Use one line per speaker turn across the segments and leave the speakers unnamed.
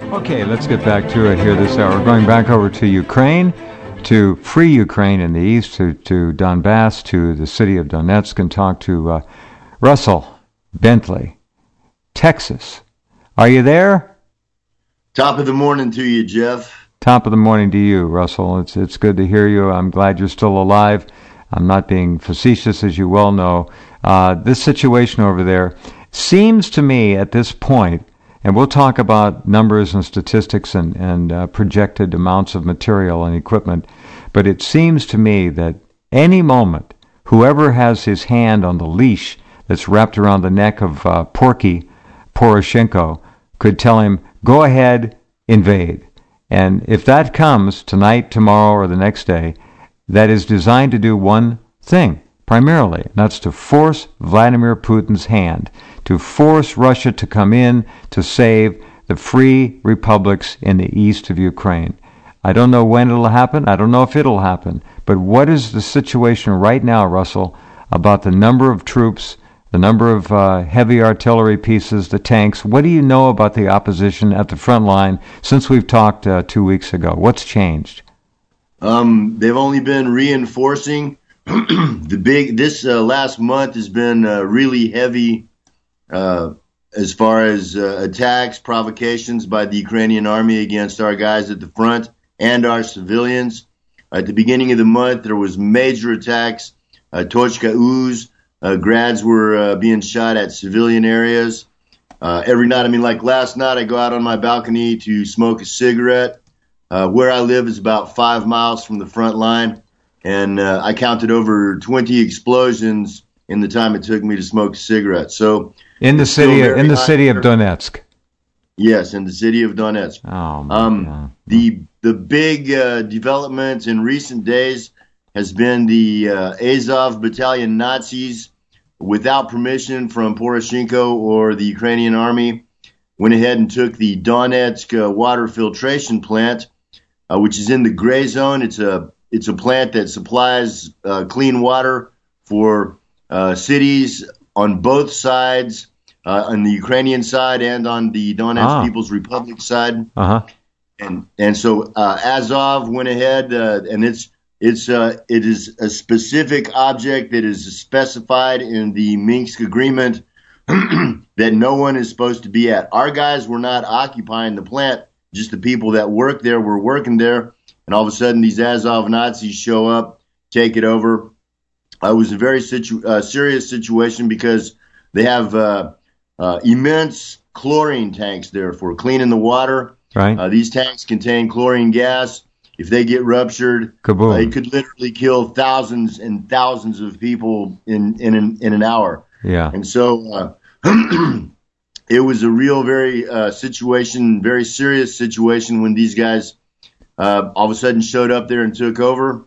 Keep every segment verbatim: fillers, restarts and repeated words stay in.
Okay, let's get back to it here this hour. We're going back over to Ukraine, to free Ukraine in the east, to, to Donbass, to the city of Donetsk, and talk to uh, Russell Bentley, Texas. Are you there?
Top of the morning to you, Jeff.
Top of the morning to you, Russell. It's it's good to hear you. I'm glad you're still alive. I'm not being facetious, as you well know. Uh, this situation over there seems to me at this point, and we'll talk about numbers and statistics and, and uh, projected amounts of material and equipment, but it seems to me that any moment, whoever has his hand on the leash that's wrapped around the neck of uh, Porky Poroshenko could tell him, go ahead, invade. And if that comes tonight, tomorrow, or the next day, that is designed to do one thing, primarily, and that's to force Vladimir Putin's hand, to force Russia to come in to save the free republics in the east of Ukraine. I don't know when it'll happen. I don't know if it'll happen. But what is the situation right now, Russell, about the number of troops, the number of uh, heavy artillery pieces, the tanks? What do you know about the opposition at the front line since we've talked uh, two weeks ago? What's changed?
Um, they've only been reinforcing. the big this uh, last month has been uh, really heavy uh, as far as uh, attacks, provocations by the Ukrainian army against our guys at the front and our civilians. At the beginning of the month, there was major attacks. Uh, Tochka Uz, uh, grads were uh, being shot at civilian areas. Uh, every night, I mean, like last night, I go out on my balcony to smoke a cigarette. Uh, where I live is about five miles from the front line, and uh, I counted over twenty explosions in the time it took me to smoke a cigarette. So
in the city, in the city of Donetsk.
Yes, in the city of Donetsk.
Oh my
um,
God.
The the big uh, development in recent days has been the uh, Azov Battalion Nazis, without permission from Poroshenko or the Ukrainian army, went ahead and took the Donetsk uh, water filtration plant, uh, which is in the gray zone. It's a it's a plant that supplies uh, clean water for uh, cities on both sides, uh, on the Ukrainian side and on the Donetsk
Ah.
People's Republic side.
Uh-huh.
And and so uh, Azov went ahead, uh, and it's it's uh, it is a specific object that is specified in the Minsk agreement that no one is supposed to be at. Our guys were not occupying the plant; just the people that work there were working there. And all of a sudden, these Azov Nazis show up, take it over. Uh, it was a very situ- uh, serious situation because they have uh, uh, immense chlorine tanks there for cleaning the water.
Right.
Uh, these tanks contain chlorine gas. If they get ruptured,
Kaboom.
uh, it could literally kill thousands and thousands of people in in an, in an hour.
Yeah.
And so uh, it was a real, very uh, situation, very serious situation when these guys uh, all of a sudden showed up there and took over.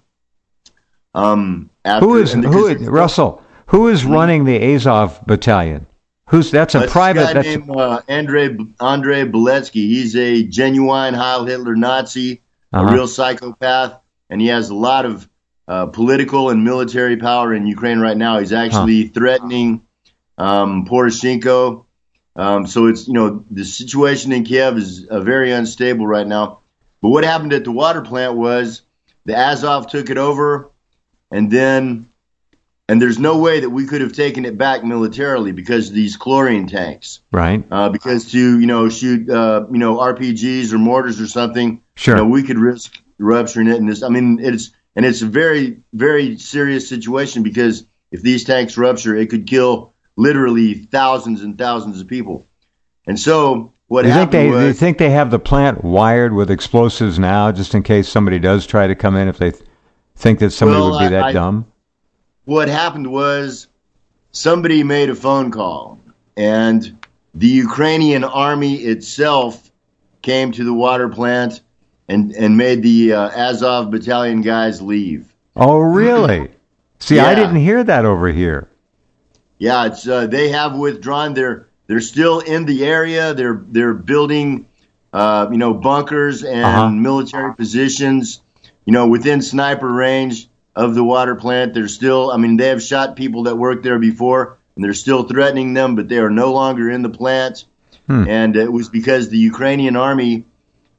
Um, after,
Who is
and
who?
because-
Russell? Who is running the Azov battalion? Who's that's a
That's
private?
a guy
That's
named uh, Andrei Andrei Beletsky. He's a genuine Heil Hitler Nazi,
Uh-huh.
a real psychopath, and he has a lot of uh, political and military power in Ukraine right now. He's actually threatening um, Poroshenko. Um, so it's, you know, the situation in Kiev is uh, very unstable right now. But what happened at the water plant was the Azov took it over, and then and there's no way that we could have taken it back militarily because of these chlorine tanks.
right.
Uh, because to, you know, shoot, uh, you know, R P Gs or mortars or something,
Sure.
you know, we could risk rupturing it. And this, I mean, it's, and it's a very, very serious situation because if these tanks rupture, it could kill literally thousands and thousands of people. And so what
Do you think
happened
they?
was,
Do you think they have the plant wired with explosives now, just in case somebody does try to come in? If they th- think that somebody
Well,
would be that
I- I-
dumb.
what happened was somebody made a phone call and the Ukrainian army itself came to the water plant and, and made the uh, Azov battalion guys leave.
Oh, really? See, I
Yeah.
didn't hear that over here.
Yeah, it's uh, they have withdrawn. They're they're still in the area. They're they're building, uh, you know, bunkers and
Uh-huh.
military positions, you know, within sniper range of the water plant. They're still. I mean, they have shot people that worked there before, and they're still threatening them. But they are no longer in the plant.
Hmm.
And it was because the Ukrainian army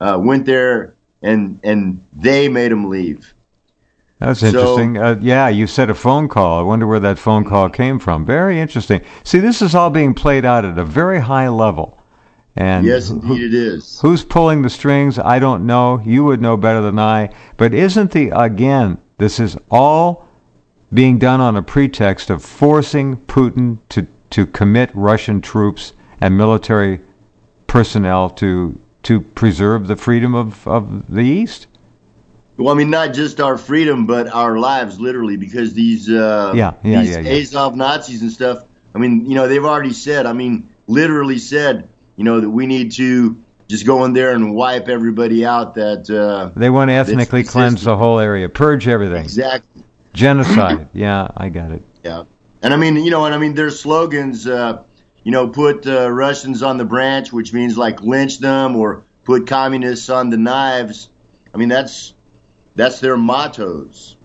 uh, went there and and they made them leave.
That's interesting. So, uh, yeah, you said a phone call. I wonder where that phone call came from. Very interesting. See, this is all being played out at a very high level. And
yes, indeed who, it is.
Who's pulling the strings? I don't know. You would know better than I. But isn't the, again, this is all being done on a pretext of forcing Putin to, to commit Russian troops and military personnel to to preserve the freedom of, of the East?
Well, I mean, not just our freedom, but our lives, literally, because these uh,
yeah, yeah,
these
yeah, yeah.
Azov Nazis and stuff, I mean, you know, they've already said, I mean, literally said, you know, that we need to just go in there and wipe everybody out. That uh,
They want to ethnically cleanse the whole area, purge everything.
Exactly.
Genocide. Yeah, I got it.
Yeah. And I mean, you know, and I mean, their slogans, uh, you know, put uh, Russians on the branch, which means like lynch them, or put communists on the knives. I mean, that's that's their mottos.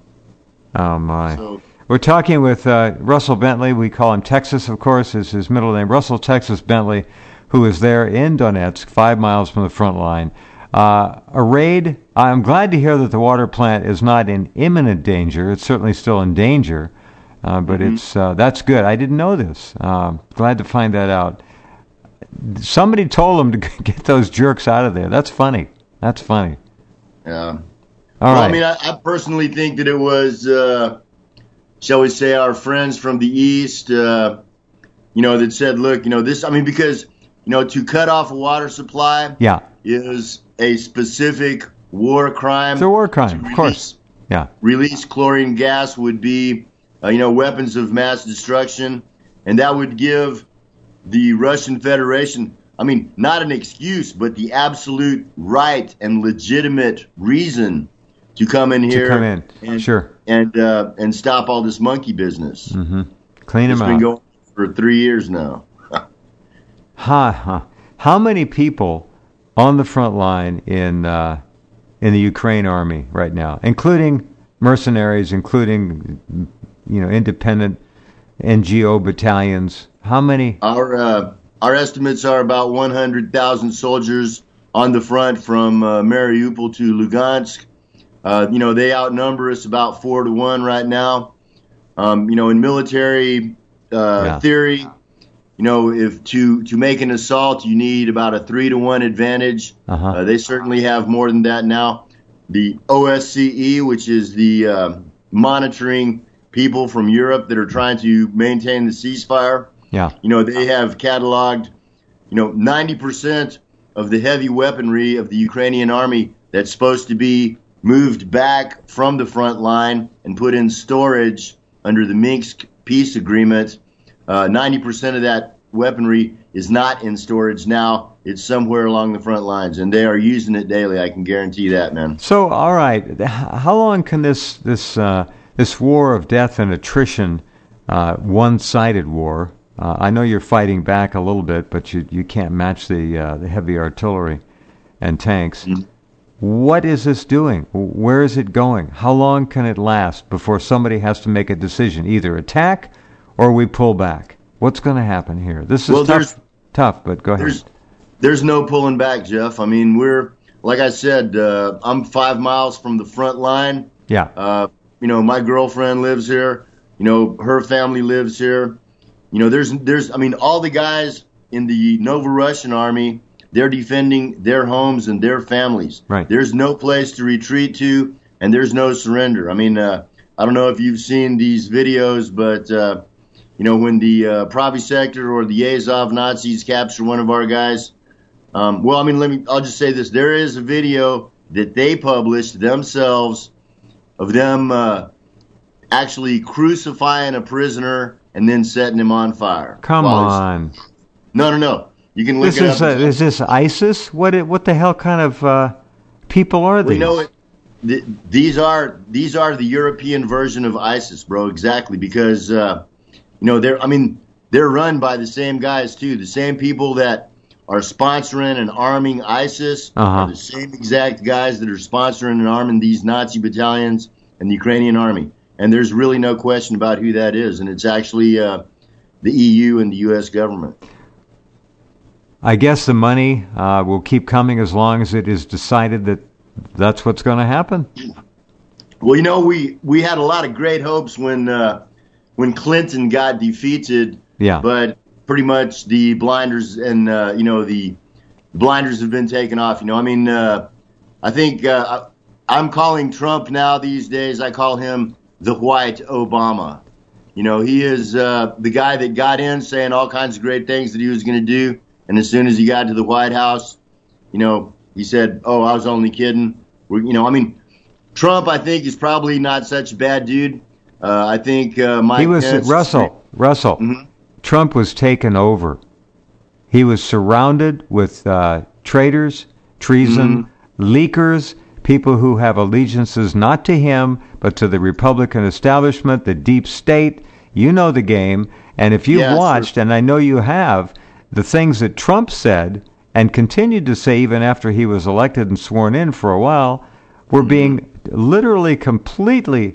Oh, my.
So,
we're talking with uh, Russell Bentley. We call him Texas, of course, is his middle name. Russell Texas Bentley, who is there in Donetsk, five miles from the front line. Uh, a raid. I'm glad to hear that the water plant is not in imminent danger. It's certainly still in danger. Uh, but mm-hmm. it's uh, that's good. I didn't know this. Uh, glad to find that out. Somebody told them to get those jerks out of there. That's funny. That's funny.
Yeah.
All
well,
right.
I mean, I, I personally think that it was, uh, shall we say, our friends from the East, uh, you know, that said, look, you know, this, I mean, because, you know, to cut off a water supply
yeah.
is a specific war crime.
It's a war crime, of
release,
course. Yeah.
Release chlorine gas would be, uh, you know, weapons of mass destruction, and that would give the Russian Federation, I mean, not an excuse, but the absolute right and legitimate reason to come in here,
to come in,
and,
sure,
and uh, and stop all this monkey business.
Mm-hmm. Clean
it's
them
out. It's been
out.
going for three years now.
Ha ha! How many people on the front line in uh, in the Ukraine army right now, including mercenaries, including you know independent N G O battalions? How many?
Our uh, our estimates are about one hundred thousand soldiers on the front from uh, Mariupol to Lugansk. Uh, you know, they outnumber us about four to one right now. Um, you know, in military uh,
Yeah.
theory, you know, if to to make an assault, you need about a three to one advantage.
Uh-huh.
Uh, they certainly have more than that now. The O S C E, which is the uh, monitoring people from Europe that are trying to maintain the ceasefire,
Yeah.
you know, they have cataloged, you know, ninety percent of the heavy weaponry of the Ukrainian army that's supposed to be moved back from the front line and put in storage under the Minsk peace agreement. Uh, ninety percent of that weaponry is not in storage now. It's somewhere along the front lines, and they are using it daily. I can guarantee that, man.
So, all right, h- how long can this this uh, this war of death and attrition, uh, one-sided war? Uh, I know you're fighting back a little bit, but you you can't match the uh, the heavy artillery and tanks.
Mhm.
What is this doing? Where is it going? How long can it last before somebody has to make a decision, either attack or we pull back? What's going to happen here? This is
Well, there's-
tough, tough, but go ahead.
There's there's no pulling back, Jeff. I mean, we're like I said, uh, I'm five miles from the front line.
Yeah,
Uh, you know, my girlfriend lives here. You know, her family lives here. You know, there's there's I mean, all the guys in the Novorussian army, they're defending their homes and their families.
Right.
There's no place to retreat to, and there's no surrender. I mean, uh, I don't know if you've seen these videos, but uh, you know, when the uh, Pravi sector or the Azov Nazis capture one of our guys. Um, well, I mean, let me. I'll just say this: there is a video that they published themselves of them uh, actually crucifying a prisoner and then setting him on fire.
come
While he's-
on.
No, no, no. You can look
This
it
is
up.
uh, is this ISIS? What it, what the hell kind of uh, people are
We
these?
know it. Th- these are these are the European version of ISIS, bro. Exactly, because uh, you know they're. I mean, they're run by the same guys too. The same people that are sponsoring and arming ISIS
Uh-huh.
are the same exact guys that are sponsoring and arming these Nazi battalions and the Ukrainian army. And there's really no question about who that is. And it's actually uh, the E U and the U S government.
I guess the money uh, will keep coming as long as it is decided that that's what's going to happen.
Well, you know, we, we had a lot of great hopes when uh, when Clinton got defeated.
Yeah.
But pretty much the blinders and uh, you know the blinders have been taken off. You know, I mean, uh, I think uh, I'm calling Trump now these days. I call him the White Obama. You know, he is uh, the guy that got in saying all kinds of great things that he was going to do. And as soon as he got to the White House, you know, he said, oh, I was only kidding. We're, you know, I mean, Trump, I think, is probably not such a bad dude. Uh, I think uh, Mike
He was,
Pence,
Russell, Russell,
mm-hmm.
Trump was taken over. He was surrounded with uh, traitors, treason, mm-hmm. leakers, people who have allegiances not to him, but to the Republican establishment, the deep state. You know the game. And if you've
yeah,
watched,
sure.
and I know you have, the things that Trump said and continued to say even after he was elected and sworn in for a while were mm-hmm. being literally completely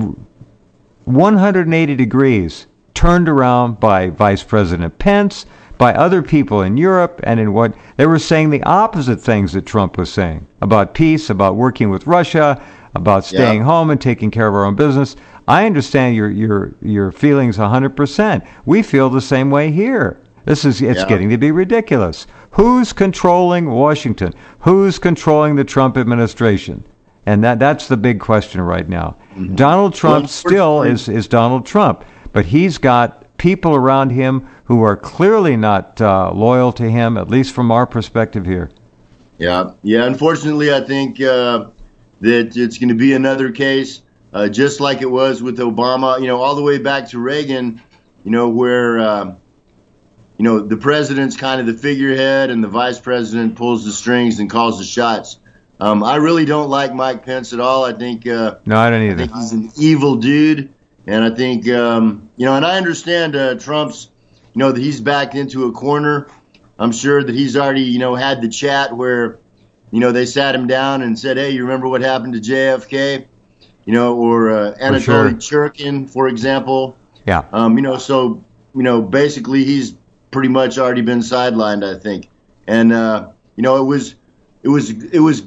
one hundred eighty degrees turned around by Vice President Pence, by other people in Europe, and in what they were saying the opposite things that Trump was saying about peace, about working with Russia, about staying yeah. home and taking care of our own business. I understand your your your feelings one hundred percent. We feel the same way here. This is it's
yeah.
getting to be ridiculous. Who's controlling Washington? Who's controlling the Trump administration? And that that's the big question right now. Mm-hmm. Donald Trump well, still is is Donald Trump, but he's got people around him who are clearly not uh, loyal to him, at least from our perspective here.
Yeah, yeah. Unfortunately, I think uh, that it's going to be another case, uh, just like it was with Obama. You know, all the way back to Reagan. You know, where uh, you know the president's kind of the figurehead, and the vice president pulls the strings and calls the shots. Um, I really don't like Mike Pence at all. I think uh,
no, I don't either.
I think he's an evil dude. And I think, um, you know, and I understand uh, Trump's, you know, that he's backed into a corner. I'm sure that he's already, you know, had the chat where, you know, they sat him down and said, hey, you remember what happened to J F K? You know, or uh, Anatoly
sure.
Churkin, for example.
Yeah.
Um, you know, so, you know, basically he's pretty much already been sidelined, I think. And, uh, you know, it was, it was, it was,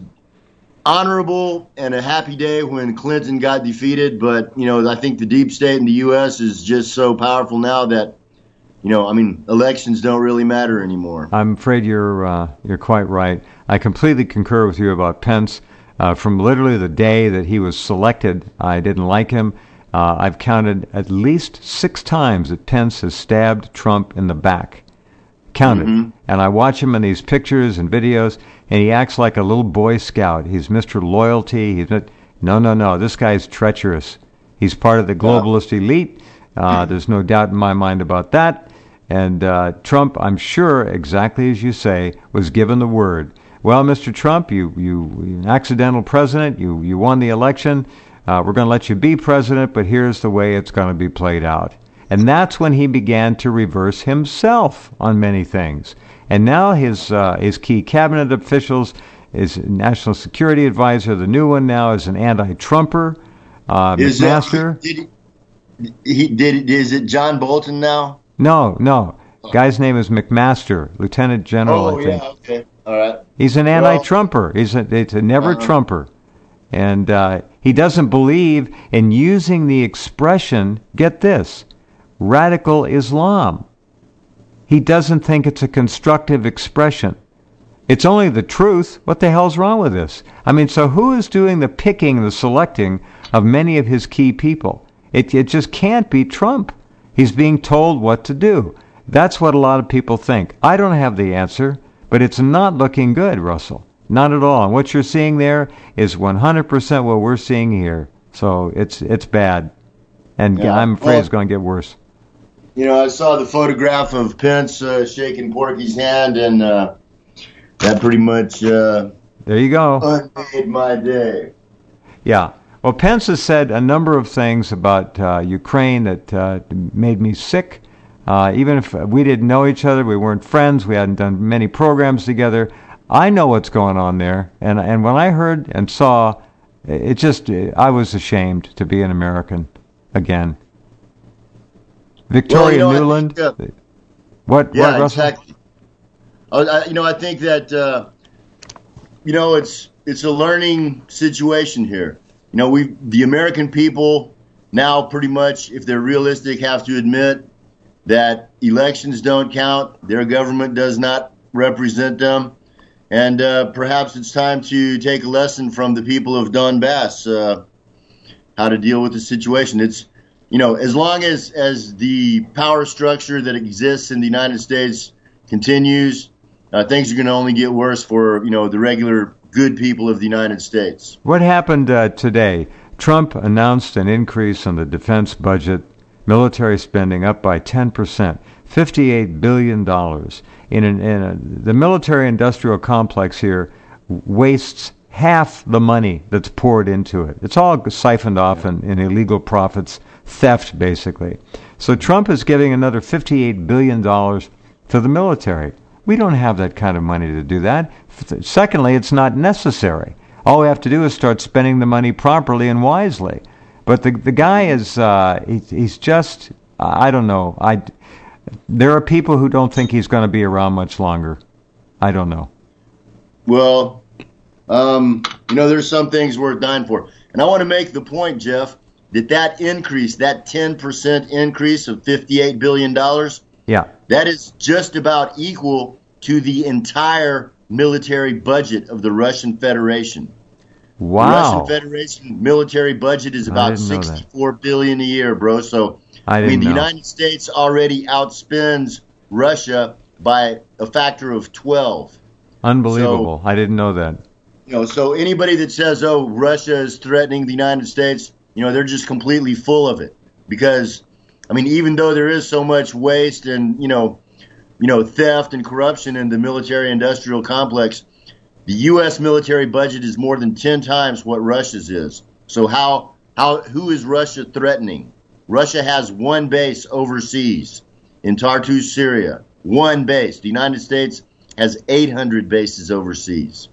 honorable and a happy day when Clinton got defeated, but you know I think the deep state in the U S is just so powerful now that you know I mean elections don't really matter anymore.
I'm afraid you're uh, you're quite right. I completely concur with you about Pence. Uh, from literally the day that he was selected, I didn't like him. Uh, I've counted at least six times that Pence has stabbed Trump in the back. Counted. Mm-hmm. And I watch him in these pictures and videos, and he acts like a little Boy Scout. He's Mister Loyalty. He's not, no, no, no. This guy's treacherous. He's part of the globalist yeah. elite. Uh, there's no doubt in my mind about that. And uh, Trump, I'm sure, exactly as you say, was given the word. Well, Mister Trump, you, you, you're an accidental president. You, you won the election. Uh, we're going to let you be president, but here's the way it's going to be played out. And that's when he began to reverse himself on many things. And now his uh, his key cabinet officials, his national security advisor, the new one now is an anti-Trumper, uh,
is
McMaster.
It, did he, he did? Is it John Bolton now?
No, no. Oh. Guy's name is McMaster, Lieutenant General.
Oh
I think.
yeah, okay, all right.
He's an anti-Trumper. He's a, it's a never-Trumper, uh-huh. and uh, he doesn't believe in using the expression. Get this. Radical Islam. He doesn't think it's a constructive expression. It's only the truth. What the hell's wrong with this? I mean, so who is doing the picking, the selecting of many of his key people? It, it just can't be Trump. He's being told what to do. That's what a lot of people think. I don't have the answer, but it's not looking good, Russell. Not at all. And what you're seeing there is one hundred percent what we're seeing here. So it's it's bad. And yeah. I'm afraid well, it's going to get worse.
You know, I saw the photograph of Pence uh, shaking Porky's hand, and uh, that pretty much uh,
there you go.
made my day.
Yeah. Well, Pence has said a number of things about uh, Ukraine that uh, made me sick. Uh, even if we didn't know each other, we weren't friends, we hadn't done many programs together, I know what's going on there. And and when I heard and saw, it just, I was ashamed to be an American again. Victoria
well, you know,
Nuland.
Think, uh,
what?
Yeah,
what, Russell?
exactly. I, you know, I think that uh, you know it's it's a learning situation here. You know, we the American people now pretty much, if they're realistic, have to admit that elections don't count. Their government does not represent them. And uh, perhaps it's time to take a lesson from the people of Donbass, uh, how to deal with the situation. It's, you know, as long as, as the power structure that exists in the United States continues, uh, things are going to only get worse for, you know, the regular good people of the United States.
What happened uh, today? Trump announced an increase in the defense budget, military spending up by ten percent, fifty-eight billion dollars. In, an, in a, the military-industrial complex here wastes half the money that's poured into it. It's all siphoned off in, in illegal profits, theft, basically. So Trump is giving another fifty-eight billion dollars to the military. We don't have that kind of money to do that. Secondly, it's not necessary. All we have to do is start spending the money properly and wisely. But the the guy is, uh, he, he's just, I don't know. I, there are people who don't think he's going to be around much longer. I don't know.
Well, um, you know, there's some things worth dying for. And I want to make the point, Jeff, that that increase, that ten percent increase of fifty-eight billion dollars,
yeah,
that is just about equal to the entire military budget of the Russian Federation.
Wow.
The Russian Federation military budget is about sixty-four billion dollars a year, bro. So,
I,
I mean, the
know.
United States already outspends Russia by a factor of twelve.
Unbelievable. So, I didn't know that.
You know, so anybody that says, oh, Russia is threatening the United States, you know, they're just completely full of it. Because, I mean, even though there is so much waste and, you know, you know, theft and corruption in the military-industrial complex, the U S military budget is more than ten times what Russia's is. So how, how, who is Russia threatening? Russia has one base overseas in Tartus, Syria. One base. The United States has eight hundred bases overseas.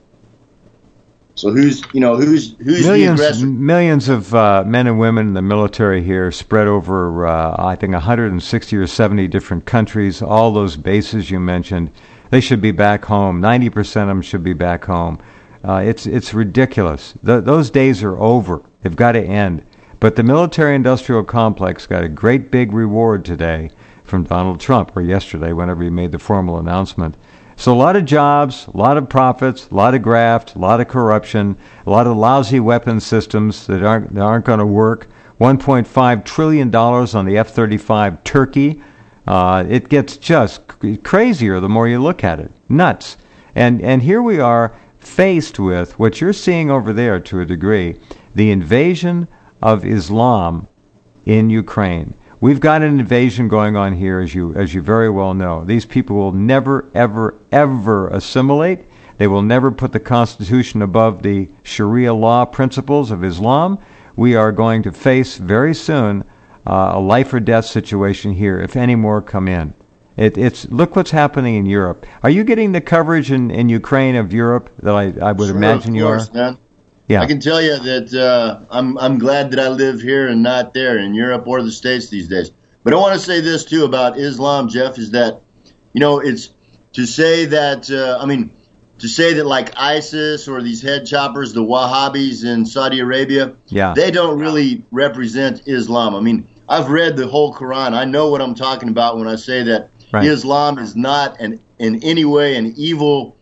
So who's, you know, who's who's
millions,
the aggressor?
Millions of uh, men and women in the military here spread over, uh, I think, one hundred sixty or seventy different countries. All those bases you mentioned, they should be back home. ninety percent of them should be back home. Uh, it's it's ridiculous. Th- those days are over. They've got to end. But the military-industrial complex got a great big reward today from Donald Trump, or yesterday, whenever he made the formal announcement. So a lot of jobs, a lot of profits, a lot of graft, a lot of corruption, a lot of lousy weapons systems that aren't that aren't going to work. one point five trillion dollars on the F thirty-five Turkey. Uh, it gets just c- crazier the more you look at it. Nuts. And and here we are faced with what you're seeing over there to a degree, the invasion of Islam in Ukraine. We've got an invasion going on here, as you as you very well know. These people will never, ever, ever assimilate. They will never put the Constitution above the Sharia law principles of Islam. We are going to face very soon uh, a life or death situation here if any more come in. It, it's look what's happening in Europe. Are you getting the coverage in, in Ukraine of Europe that I, I would
Sure,
imagine
of
you
course,
are?
Man.
Yeah.
I can tell you that uh, I'm I'm glad that I live here and not there in Europe or the States these days. But I want to say this too about Islam, Jeff, is that, you know, it's to say that uh, I mean to say that like ISIS or these head choppers, the Wahhabis in Saudi Arabia,
yeah.
they don't really represent Islam. I mean, I've read the whole Quran. I know what I'm talking about when I say that right. Islam is not an in any way an evil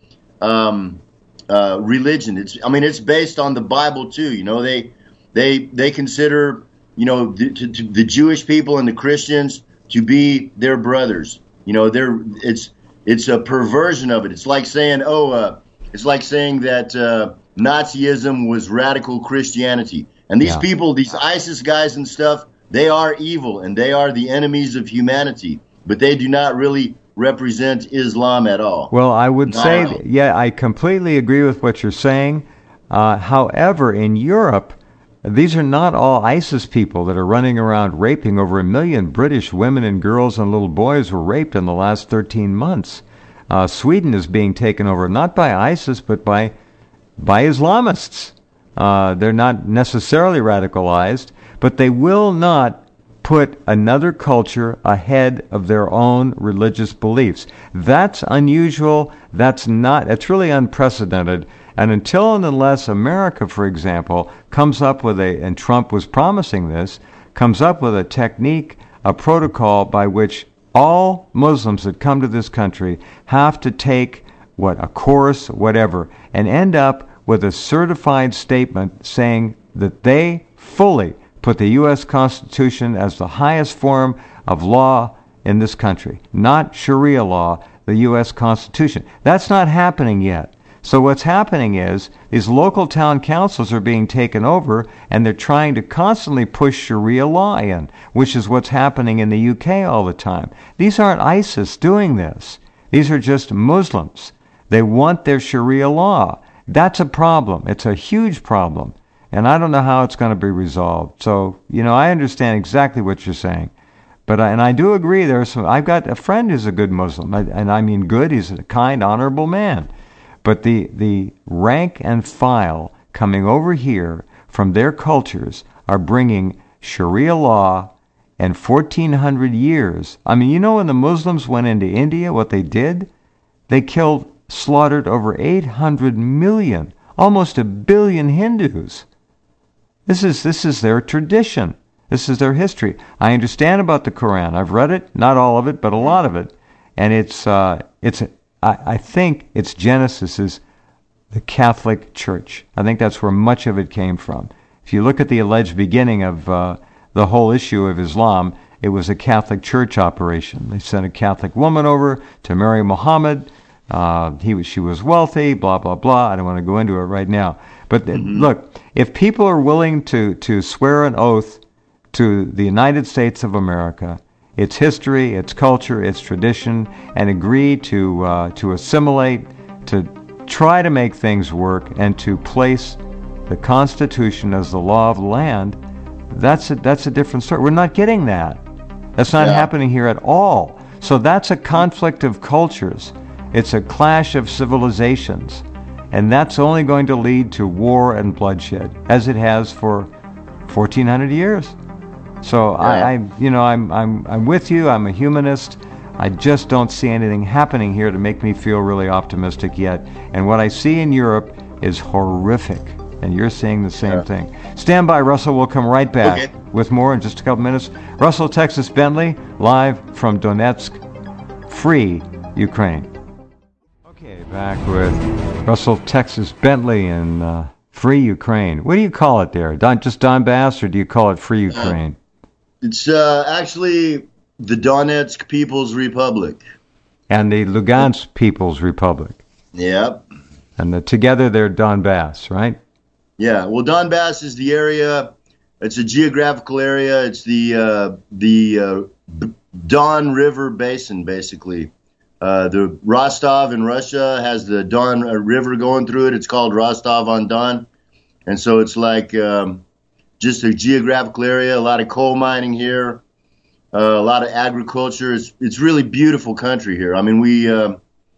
um Uh, religion. It's, I mean, it's based on the Bible too. You know, they, they, they consider, you know, the, to, to the Jewish people and the Christians to be their brothers. You know, they're, it's, it's a perversion of it. It's like saying, oh, uh, it's like saying that uh, Nazism was radical Christianity. And these
yeah.
people, these ISIS guys and stuff, they are evil and they are the enemies of humanity. But they do not really represent Islam at all.
Well, I would
Not
say,
at
yeah, I completely agree with what you're saying. Uh, however, in Europe, these are not all ISIS people that are running around raping. Over a million British women and girls and little boys were raped in the last thirteen months. Uh, Sweden is being taken over not by ISIS, but by by Islamists. Uh, they're not necessarily radicalized, but they will not put another culture ahead of their own religious beliefs. That's unusual. That's not, it's really unprecedented. And until and unless America, for example, comes up with a, and Trump was promising this, comes up with a technique, a protocol by which all Muslims that come to this country have to take, what, a course, whatever, and end up with a certified statement saying that they fully put the U S Constitution as the highest form of law in this country, not Sharia law, the U S Constitution. That's not happening yet. So what's happening is these local town councils are being taken over, and they're trying to constantly push Sharia law in, which is what's happening in the U K all the time. These aren't ISIS doing this. These are just Muslims. They want their Sharia law. That's a problem. It's a huge problem. And I don't know how it's going to be resolved. So, you know, I understand exactly what you're saying. But I, and I do agree, there are some, I've got a friend who's a good Muslim. And I mean good, he's a kind, honorable man. But the, the rank and file coming over here from their cultures are bringing Sharia law and fourteen hundred years. I mean, you know when the Muslims went into India, what they did? They killed, slaughtered over eight hundred million, almost a billion Hindus. This is this is their tradition. This is their history. I understand about the Quran. I've read it, not all of it, but a lot of it, and it's uh, it's. I, I think its genesis is the Catholic Church. I think that's where much of it came from. If you look at the alleged beginning of uh, the whole issue of Islam, it was a Catholic Church operation. They sent a Catholic woman over to marry Muhammad. Uh, he was, she was wealthy, blah, blah, blah. I don't want to go into it right now. But mm-hmm. Look, if people are willing to, to swear an oath to the United States of America, its history, its culture, its tradition, and agree to uh, to assimilate, to try to make things work, and to place the Constitution as the law of the land, that's a, that's a different story. We're not getting that. That's not yeah. happening here at all. So that's a conflict of cultures. It's a clash of civilizations. And that's only going to lead to war and bloodshed, as it has for fourteen hundred years. So yeah. I, I, you know, I'm, I'm, I'm with you. I'm a humanist. I just don't see anything happening here to make me feel really optimistic yet. And what I see in Europe is horrific. And you're seeing the same yeah. thing. Stand by, Russell. We'll come right back okay. with more in just a couple minutes. Russell Texas Bentley, live from Donetsk, free Ukraine. Okay, back with Russell Texas Bentley in uh, free Ukraine. What do you call it there? Don, just Donbass, or do you call it free Ukraine?
It's uh, actually the Donetsk People's Republic.
And the Lugansk People's Republic.
Yep.
And the, together they're Donbass, right?
Yeah. Well, Donbass is the area. It's a geographical area. It's the uh, the uh, Don River Basin, basically. Uh, the Rostov in Russia has the Don River going through it. It's called Rostov on Don. And so it's like um, just a geographical area, a lot of coal mining here, uh, a lot of agriculture. It's it's really beautiful country here. I mean, we uh,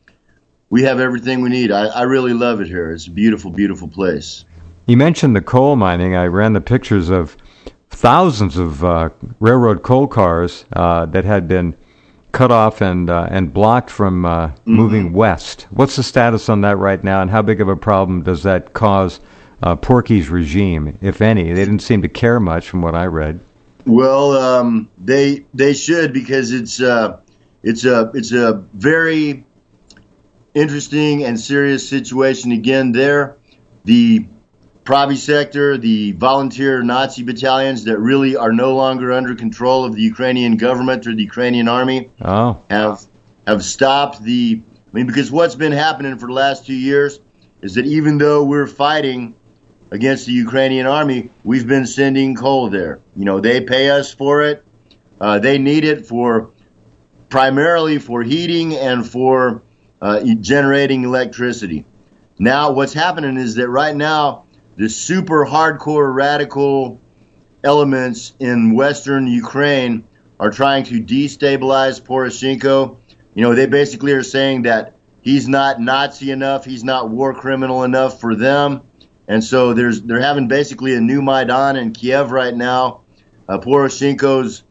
we have everything we need. I, I really love it here. It's a beautiful, beautiful place.
You mentioned the coal mining. I ran the pictures of thousands of uh, railroad coal cars uh, that had been cut off and uh, and blocked from uh, mm-hmm. moving west. What's the status on that right now, and how big of a problem does that cause uh, Porky's regime, if any? They didn't seem to care much from what I read.
Well, um, they they should, because it's uh, it's a it's a very interesting and serious situation. Again, there, the Pravi sector, the volunteer Nazi battalions that really are no longer under control of the Ukrainian government or the Ukrainian army,
oh.
have have stopped the. I mean, because what's been happening for the last two years is that even though we're fighting against the Ukrainian army, we've been sending coal there. You know, they pay us for it. Uh, they need it for primarily for heating and for uh, generating electricity. Now, what's happening is that right now, the super hardcore radical elements in Western Ukraine are trying to destabilize Poroshenko. You know, they basically are saying that he's not Nazi enough, he's not war criminal enough for them. And so there's they're having basically a new Maidan in Kiev right now. Uh, Poroshenko's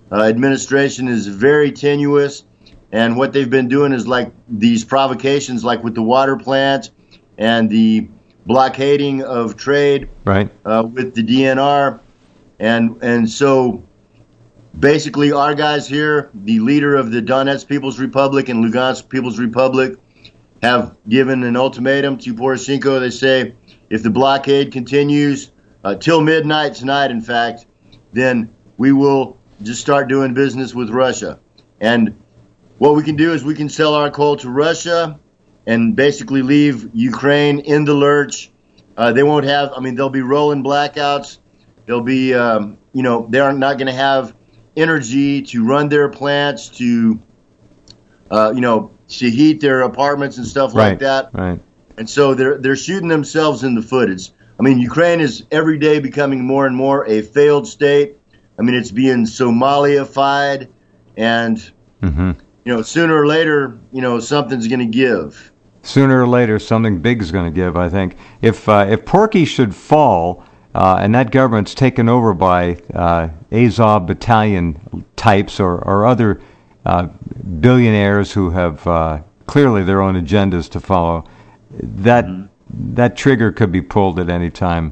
uh, administration is very tenuous, and what they've been doing is like these provocations, like with the water plant and the blockading of trade,
right,
uh, with the D N R, and and so basically our guys here, the leader of the Donetsk People's Republic and Lugansk People's Republic, have given an ultimatum to Poroshenko. They say if the blockade continues uh, till midnight tonight, in fact, then we will just start doing business with Russia. And what we can do is we can sell our coal to Russia and basically leave Ukraine in the lurch. Uh, they won't have, I mean, there'll be rolling blackouts. They'll be, um, you know, they're not going to have energy to run their plants, to, uh, you know, to heat their apartments and stuff
right,
like that.
Right.
And so they're they're shooting themselves in the foot. It's, I mean, Ukraine is every day becoming more and more a failed state. I mean, it's being Somalia-fied, and
mm-hmm.
you know, sooner or later, you know, something's going to give.
Sooner or later, something big is going to give, I think. If uh, if Porky should fall, uh, and that government's taken over by uh, Azov battalion types or, or other uh, billionaires who have uh, clearly their own agendas to follow, that mm-hmm. that trigger could be pulled at any time.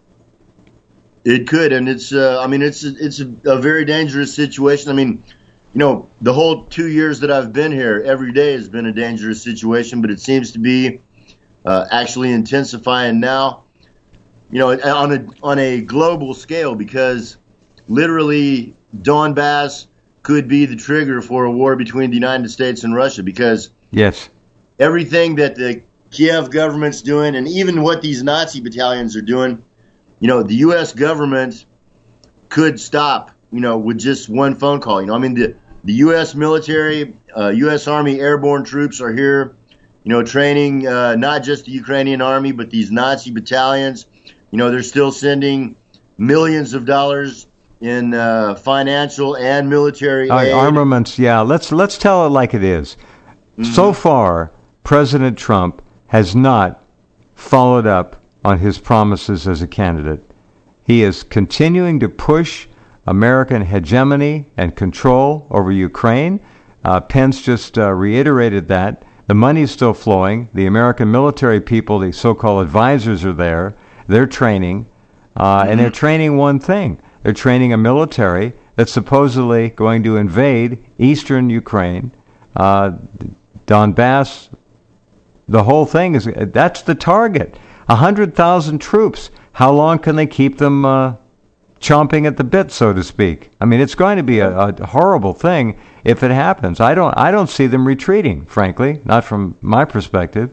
It could, and it's, uh, I mean, it's it's a, a very dangerous situation. I mean, you know, the whole two years that I've been here, every day has been a dangerous situation, but it seems to be uh, actually intensifying now, you know, on a, on a global scale, because literally Donbass could be the trigger for a war between the United States and Russia, because
yes,
everything that the Kiev government's doing, and even what these Nazi battalions are doing, you know, the U S government could stop, you know, with just one phone call. You know, I mean, the, the U S military, uh, U S Army airborne troops are here, you know, training uh, not just the Ukrainian army, but these Nazi battalions. You know, they're still sending millions of dollars in uh, financial and military
uh,
aid.
Armaments, yeah. Let's let's tell it like it is. Mm-hmm. So far, President Trump has not followed up on his promises as a candidate. He is continuing to push American hegemony and control over Ukraine. Uh, Pence just uh, reiterated that. The money's still flowing. The American military people, the so-called advisors, are there. They're training. Uh, mm-hmm. And they're training one thing. They're training a military that's supposedly going to invade eastern Ukraine. Uh, Donbass, the whole thing is, that's the target. A hundred thousand troops. How long can they keep them uh, chomping at the bit, so to speak? I mean, it's going to be a, a horrible thing if it happens. I don't, I don't see them retreating, frankly, not from my perspective.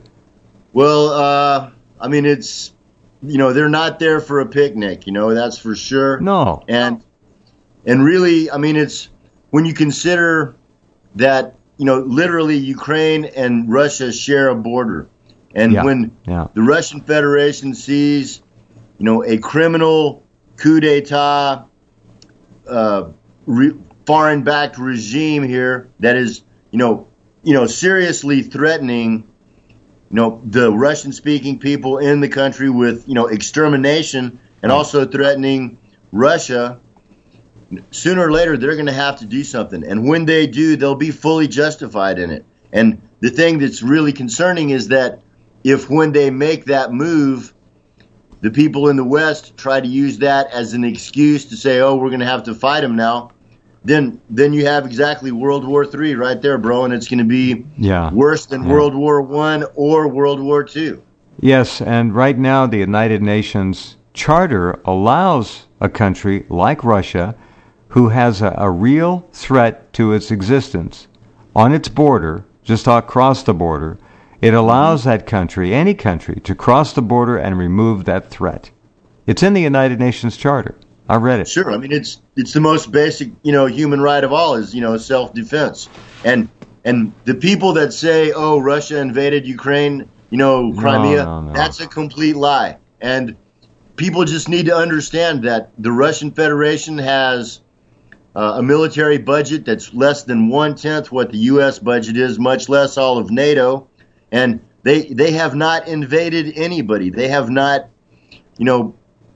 Well, uh, I mean, it's, you know, they're not there for a picnic, you know, that's for sure.
No.
And, and really, I mean, it's when you consider that, you know, literally Ukraine and Russia share a border. And
yeah,
when
yeah.
the Russian Federation sees, you know, a criminal coup d'etat, uh, re- foreign-backed regime here that is, you know, you know, seriously threatening, you know, the Russian-speaking people in the country with, you know, extermination, and also threatening Russia, sooner or later they're going to have to do something. And when they do, they'll be fully justified in it. And the thing that's really concerning is that if when they make that move, the people in the West try to use that as an excuse to say, oh, we're going to have to fight them now, then then you have exactly World War Three right there, bro, and it's going to be
yeah.
worse than
yeah.
World War One or World War Two.
Yes, and right now the United Nations Charter allows a country like Russia, who has a, a real threat to its existence on its border, just across the border, it allows that country, any country, to cross the border and remove that threat. It's in the United Nations Charter. I read it.
Sure. I mean, it's it's the most basic, you know, human right of all is, you know, self-defense. And and the people that say, oh, Russia invaded Ukraine, you know, Crimea,
no, no, no.
that's a complete lie. And people just need to understand that the Russian Federation has uh, a military budget that's less than one-tenth what the U S budget is, much less all of NATO. And they they have not invaded anybody. They have not, you know,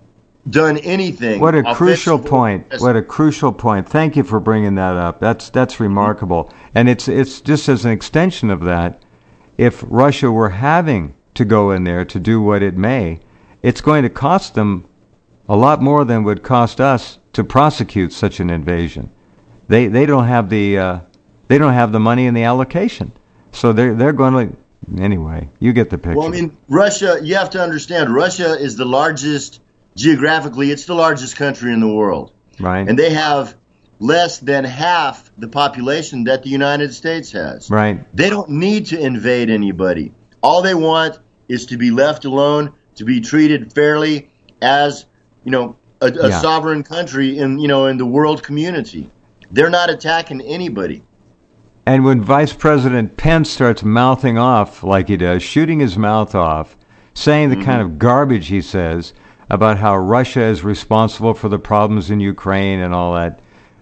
done anything.
What a crucial point. What a crucial point. Thank you for bringing that up. That's that's remarkable. And it's it's just as an extension of that, if Russia were having to go in there to do what it may, it's going to cost them a lot more than would cost us to prosecute such an invasion. They they don't have the uh, they don't have the money in the allocation. So they're they're going to anyway, you get the picture.
Well, I mean, Russia, you have to understand, Russia is the largest, geographically, it's the largest country in the world.
Right.
And they have less than half the population that the United States has.
Right.
They don't need to invade anybody. All they want is to be left alone, to be treated fairly as, you know, a, a
yeah.
sovereign country in, you know, in the world community. They're not attacking anybody.
And when Vice President Pence starts mouthing off like he does, shooting his mouth off, saying the mm-hmm. kind of garbage he says about how Russia is responsible for the problems in Ukraine and all that,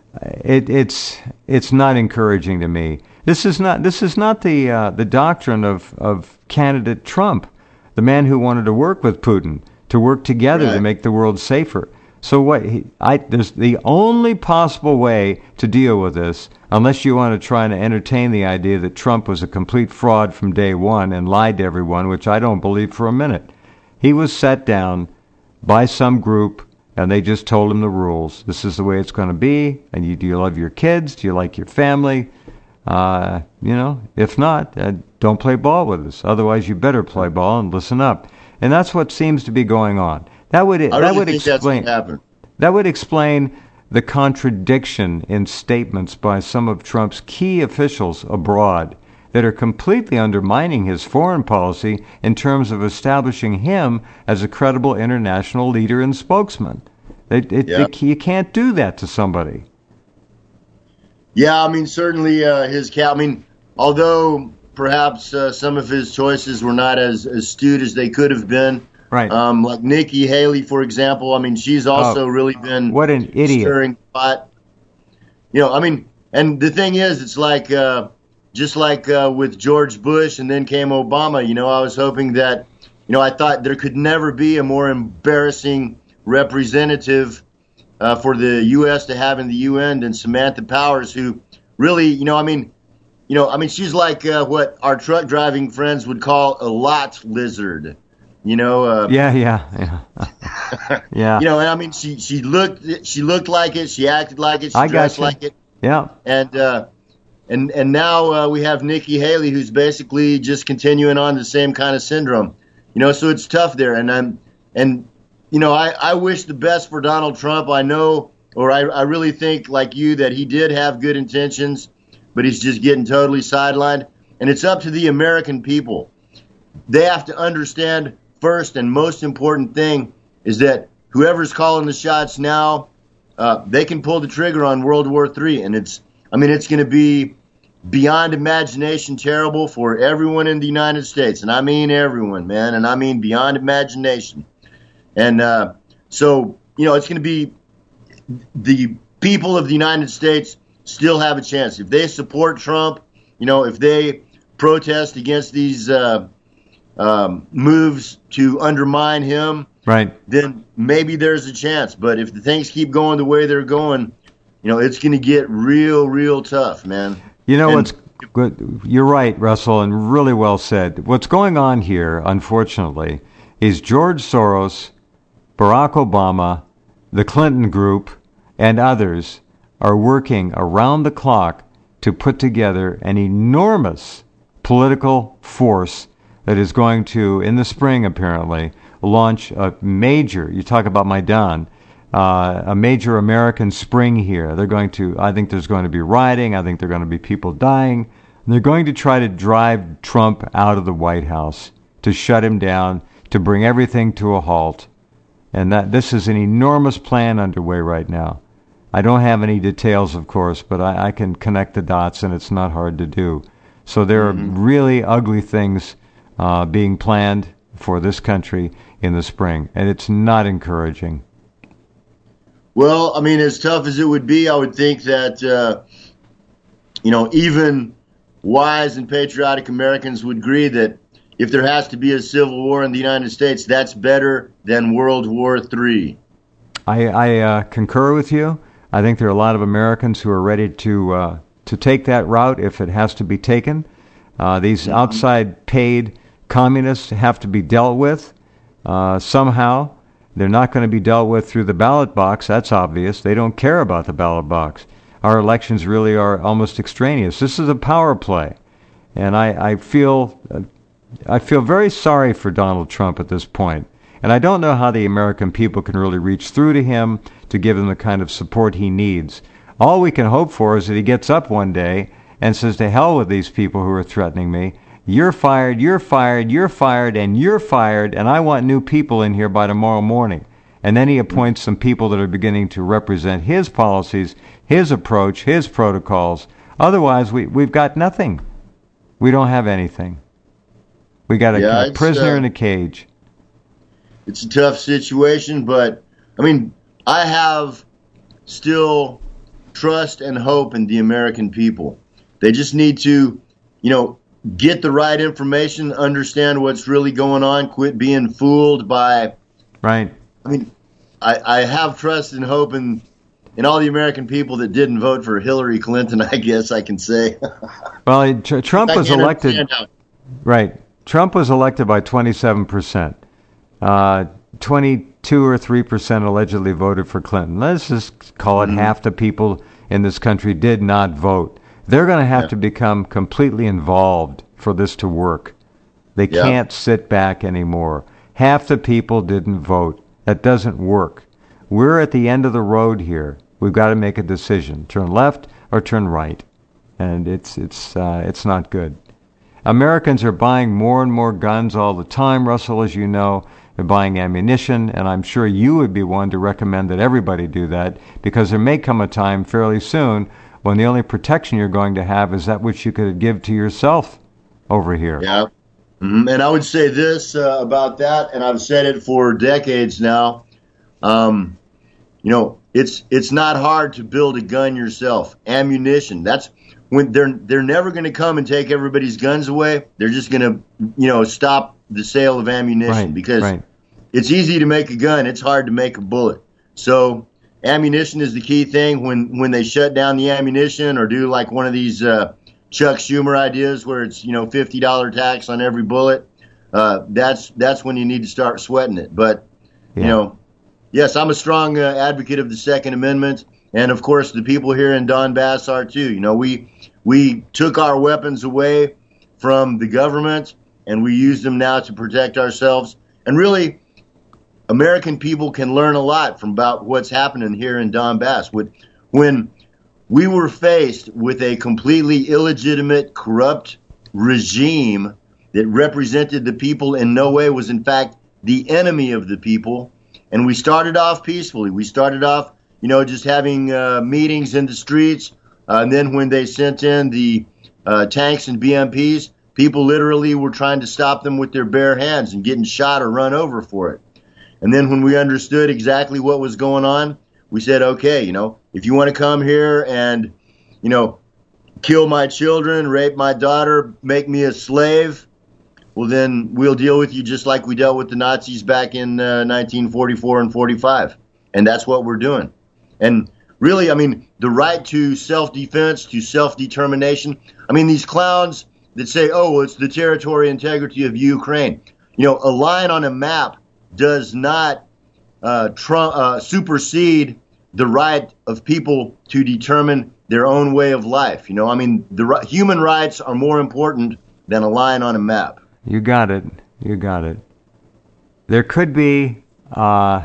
it, it's it's not encouraging to me. This is not this is not the uh, the doctrine of, of candidate Trump, the man who wanted to work with Putin, to work together right. to make the world safer. So what? He, I, there's the only possible way to deal with this, unless you want to try to entertain the idea that Trump was a complete fraud from day one and lied to everyone, which I don't believe for a minute. He was sat down by some group, and they just told him the rules. This is the way it's going to be. And you, do you love your kids? Do you like your family? Uh, you know, if not, uh, don't play ball with us. Otherwise, you better play ball and listen up. And that's what seems to be going on. That would
I
that
really
would
think
explain
that's what happened.
That would explain the contradiction in statements by some of Trump's key officials abroad that are completely undermining his foreign policy in terms of establishing him as a credible international leader and spokesman. It, it,
yeah.
it, you can't do that to somebody.
Yeah, I mean, certainly uh, his cap. I mean, although perhaps uh, some of his choices were not as astute as they could have been.
Right.
Um, like Nikki Haley, for example. I mean, she's also oh, really been
what an idiot.
stirring pot. You know, I mean, and the thing is, it's like uh, just like uh, with George Bush and then came Obama. You know, I was hoping that, you know, I thought there could never be a more embarrassing representative uh, for the U S to have in the U N than Samantha Powers, who really, you know, I mean, you know, I mean, she's like uh, what our truck driving friends would call a lot lizard. You know, uh,
yeah, yeah, yeah, yeah.
You know, and I mean, she she looked she looked like it, she acted like it, she
I
dressed
gotcha.
like it,
yeah.
And uh, and and now uh, we have Nikki Haley, who's basically just continuing on the same kind of syndrome. You know, so it's tough there, and I'm and you know, I I wish the best for Donald Trump. I know, or I I really think like you that he did have good intentions, but he's just getting totally sidelined, and it's up to the American people. They have to understand. First and most important thing is that whoever's calling the shots now, uh, they can pull the trigger on World War Three, and it's, I mean, it's going to be beyond imagination terrible for everyone in the United States, and I mean everyone, man, and I mean beyond imagination. And uh, so, you know, it's going to be the people of the United States still have a chance if they support Trump. You know, if they protest against these. Uh, Um, moves to undermine him,
right?
Then maybe there's a chance. But if the things keep going the way they're going, you know, it's going to get real, real tough, man.
You know
and,
what's good? You're right, Russell, and really well said. What's going on here, unfortunately, is George Soros, Barack Obama, the Clinton group, and others are working around the clock to put together an enormous political force that is going to, in the spring apparently, launch a major, you talk about Maidan, uh, a major American spring here. They're going to, I think there's going to be rioting, I think there are going to be people dying. And they're going to try to drive Trump out of the White House, to shut him down, to bring everything to a halt. And that this is an enormous plan underway right now. I don't have any details, of course, but I, I can connect the dots, and it's not hard to do. So there mm-hmm. are really ugly things Uh, being planned for this country in the spring, and it's not encouraging.
Well, I mean, as tough as it would be, I would think that, uh, you know, even wise and patriotic Americans would agree that if there has to be a civil war in the United States, that's better than World War Three.
I, I uh, concur with you. I think there are a lot of Americans who are ready to uh, to take that route if it has to be taken. Uh, these mm-hmm. outside paid communists have to be dealt with uh, somehow. They're not going to be dealt with through the ballot box. That's obvious. They don't care about the ballot box. Our elections really are almost extraneous. This is a power play, and I, I feel uh, I feel very sorry for Donald Trump at this point. And I don't know how the American people can really reach through to him to give him the kind of support he needs. All we can hope for is that he gets up one day and says, to hell with these people who are threatening me. You're fired, you're fired, you're fired, and you're fired, and I want new people in here by tomorrow morning. And then he appoints some people that are beginning to represent his policies, his approach, his protocols. Otherwise, we, we've got nothing. We don't have anything. We got a,
yeah,
a prisoner
uh,
in a cage.
It's a tough situation, but, I mean, I have still trust and hope in the American people. They just need to, you know, get the right information, understand what's really going on, quit being fooled by...
Right.
I mean, I, I have trust and hope in, in all the American people that didn't vote for Hillary Clinton, I guess I can say.
Well, tr- Trump was elected... Right. Trump was elected by twenty-seven percent. Uh, twenty-two or three percent allegedly voted for Clinton. Let's just call it mm-hmm. half the people in this country did not vote. They're going to have yeah. to become completely involved for this to work. They yeah. can't sit back anymore. Half the people didn't vote. That doesn't work. We're at the end of the road here. We've got to make a decision. Turn left or turn right. And it's it's uh, it's not good. Americans are buying more and more guns all the time, Russell, as you know. They're buying ammunition, and I'm sure you would be one to recommend that everybody do that, because there may come a time fairly soon when the only protection you're going to have is that which you could give to yourself over here.
Yeah. Mm-hmm. And I would say this uh, about that, and I've said it for decades now. Um, you know, it's it's not hard to build a gun yourself. Ammunition, that's... When they're they're never going to come and take everybody's guns away. They're just going to, you know, stop the sale of ammunition
right,
because
right.
it's easy to make a gun. It's hard to make a bullet. So ammunition is the key thing. When when they shut down the ammunition or do like one of these uh, Chuck Schumer ideas where it's, you know, fifty dollars tax on every bullet, uh, that's that's when you need to start sweating it. But, yeah. you know, yes, I'm a strong uh, advocate of the Second Amendment. And, of course, the people here in Donbass are, too. You know, we we took our weapons away from the government, and we use them now to protect ourselves. And really, American people can learn a lot from about what's happening here in Donbass. When we were faced with a completely illegitimate, corrupt regime that represented the people in no way, was, in fact, the enemy of the people, and we started off peacefully. We started off you know, just having uh, meetings in the streets. Uh, and then when they sent in the uh, tanks and B M Ps, people literally were trying to stop them with their bare hands and getting shot or run over for it. And then when we understood exactly what was going on, we said, okay, you know, if you want to come here and, you know, kill my children, rape my daughter, make me a slave, well, then we'll deal with you just like we dealt with the Nazis back in uh, nineteen forty-four and forty-five. And that's what we're doing. And really, I mean, the right to self-defense, to self-determination. I mean, these clowns that say, oh, well, it's the territorial integrity of Ukraine. You know, a line on a map does not uh, tr- uh, supersede the right of people to determine their own way of life. You know, I mean, the r- human rights are more important than a line on a map.
You got it. You got it. There could be... Uh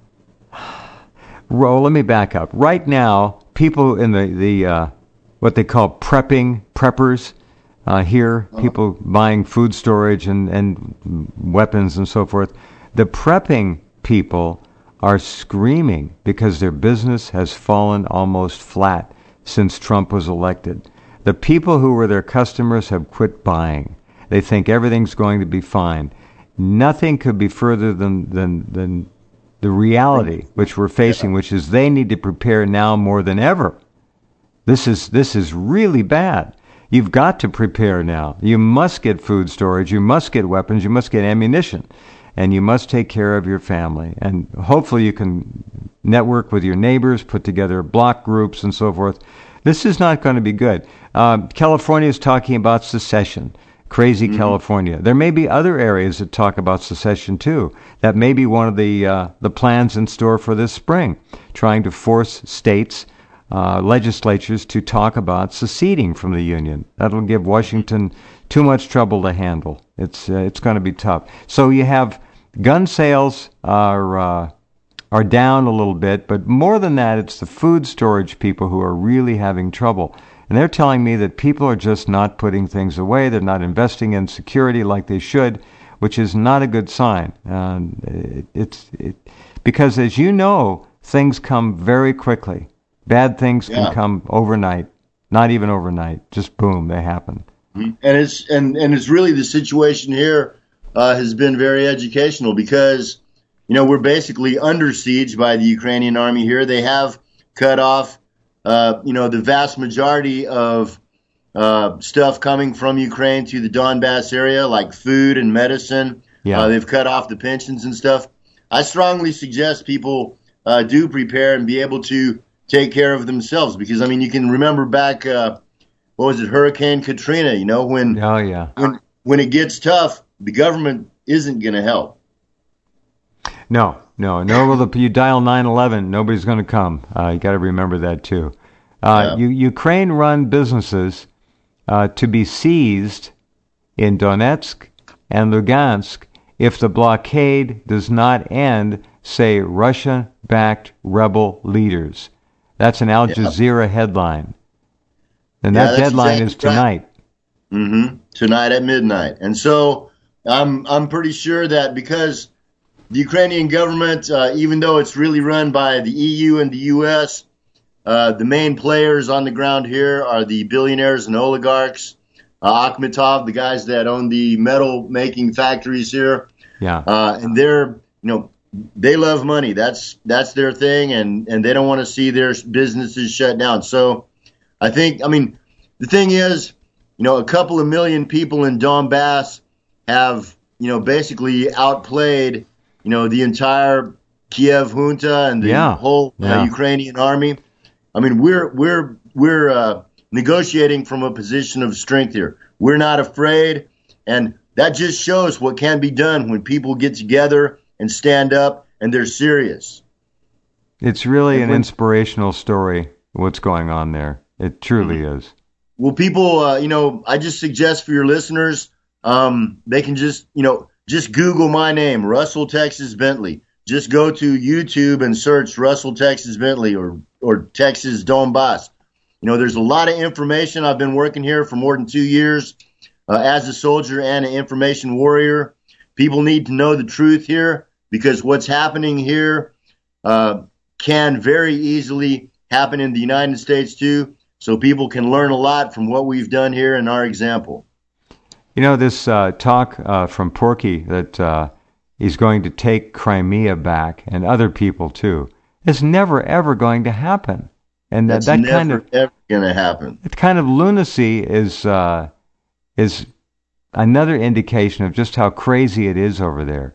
Well, let me back up. Right now, people in the, the uh, what they call prepping, preppers uh, here, uh-huh. people buying food storage and, and weapons and so forth, the prepping people are screaming because their business has fallen almost flat since Trump was elected. The people who were their customers have quit buying. They think everything's going to be fine. Nothing could be further than than, than the reality which we're facing, which is they need to prepare now more than ever. This is this is really bad. You've got to prepare now. You must get food storage. You must get weapons. You must get ammunition. and you must take care of your family. And hopefully you can network with your neighbors, put together block groups and so forth. This is not going to be good. Uh, California is talking about secession. Crazy mm-hmm. California. There may be other areas that talk about secession too. That may be one of the uh, the plans in store for this spring, trying to force states, uh, legislatures to talk about seceding from the Union. That'll give Washington too much trouble to handle. It's uh, it's going to be tough. So you have gun sales are uh, are down a little bit, but more than that, it's the food storage people who are really having trouble. And they're telling me that people are just not putting things away. They're not investing in security like they should, which is not a good sign. Uh, it, it's it, because, as you know, things come very quickly. Bad things can yeah. come overnight, not even overnight. Just boom, they happen.
And it's and, and it's really the situation here uh, has been very educational because, you know, we're basically under siege by the Ukrainian army here. They have cut off Uh, you know, the vast majority of uh, stuff coming from Ukraine to the Donbass area, like food and medicine. Yeah. Uh, they've cut off the pensions and stuff. I strongly suggest people uh, do prepare and be able to take care of themselves because, I mean, you can remember back, uh, what was it, Hurricane Katrina, you know, when,
oh, yeah.
when, when it gets tough, the government isn't going to help.
No. No, no. If you dial nine eleven, nobody's going to come. Uh, you got to remember that too. Uh, yeah. U- Ukraine-run businesses uh, to be seized in Donetsk and Lugansk if the blockade does not end, say, Russia-backed rebel leaders. That's an Al Jazeera yeah. headline, and yeah, that deadline exactly is tonight.
Right. Mm-hmm. Tonight at midnight, and so I'm I'm pretty sure that because the Ukrainian government, uh, even though it's really run by the E U and the U S, uh, the main players on the ground here are the billionaires and oligarchs, uh, Akhmetov, the guys that own the metal making factories here.
Yeah.
Uh, and they're, you know, they love money. That's that's their thing, and, and they don't want to see their businesses shut down. So I think, I mean, the thing is, you know, a couple of million people in Donbass have, you know, basically outplayed you know, the entire Kiev junta and the
yeah.
whole uh,
yeah.
Ukrainian army. I mean, we're we're we're uh, negotiating from a position of strength here. We're not afraid, and that just shows what can be done when people get together and stand up and they're serious.
It's really and an when, inspirational story, what's going on there. It truly mm-hmm. is.
Well, people, uh, you know, I just suggest for your listeners, um, they can just, you know, Just Google my name, Russell Texas Bentley. Just go to YouTube and search Russell Texas Bentley or, or Texas Donbass. You know, there's a lot of information. I've been working here for more than two years uh, as a soldier and an information warrior. People need to know the truth here because what's happening here uh, can very easily happen in the United States too. So people can learn a lot from what we've done here in our example.
You know, this uh, talk uh, from Porky that uh, he's going to take Crimea back and other people too is never, ever going to happen. And
That's
that, that
never,
kind of
ever going to happen.
That kind of lunacy is uh, is another indication of just how crazy it is over there.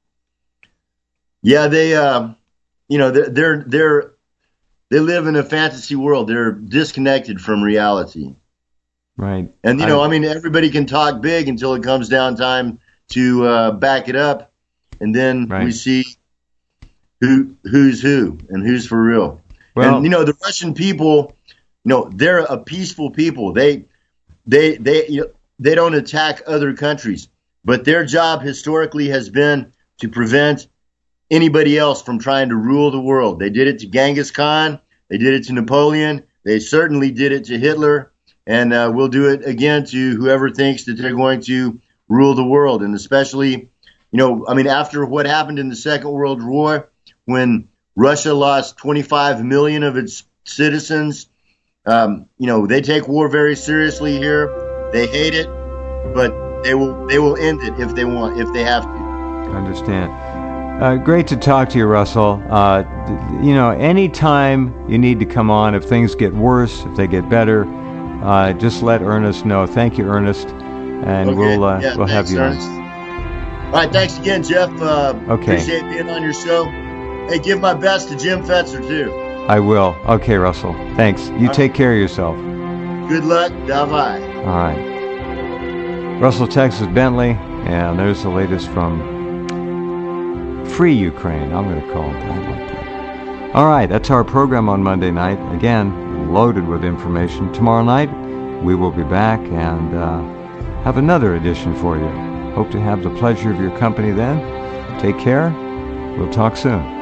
Yeah, they, uh, you know, they're, they're they're they live in a fantasy world. They're disconnected from reality.
Right.
And, you know, I, I mean, everybody can talk big until it comes down time to uh, back it up. And then right. we see who who's who and who's for real. Well, and, you know, the Russian people, you know, they're a peaceful people. They they they you know, they don't attack other countries. But their job historically has been to prevent anybody else from trying to rule the world. They did it to Genghis Khan. They did it to Napoleon. They certainly did it to Hitler. And uh, we'll do it again to whoever thinks that they're going to rule the world. And especially, you know, I mean, after what happened in the Second World War, when Russia lost twenty-five million of its citizens, um, you know, they take war very seriously here. They hate it, but they will they will end it if they want, if they have to.
I understand. Uh, great to talk to you, Russell. Uh, you know, anytime you need to come on, if things get worse, if they get better, Uh, just let Ernest know. Thank you, Ernest, and
okay.
we'll uh,
yeah,
we'll
thanks,
have you
Ernest.
on.
right, thanks again, Jeff. Uh,
okay.
Appreciate being on your show. Hey, give my best to Jim Fetzer, too.
I will. Okay, Russell. Thanks. You
All
take
right.
care of yourself.
Good luck. Davai.
All right. Russell, Texas Bentley, and there's the latest from Free Ukraine. I'm going to call it that like that. All right, that's our program on Monday night. Again, loaded with information. Tomorrow night, we will be back and uh, have another edition for you. Hope to have the pleasure of your company then. Take care. We'll talk soon.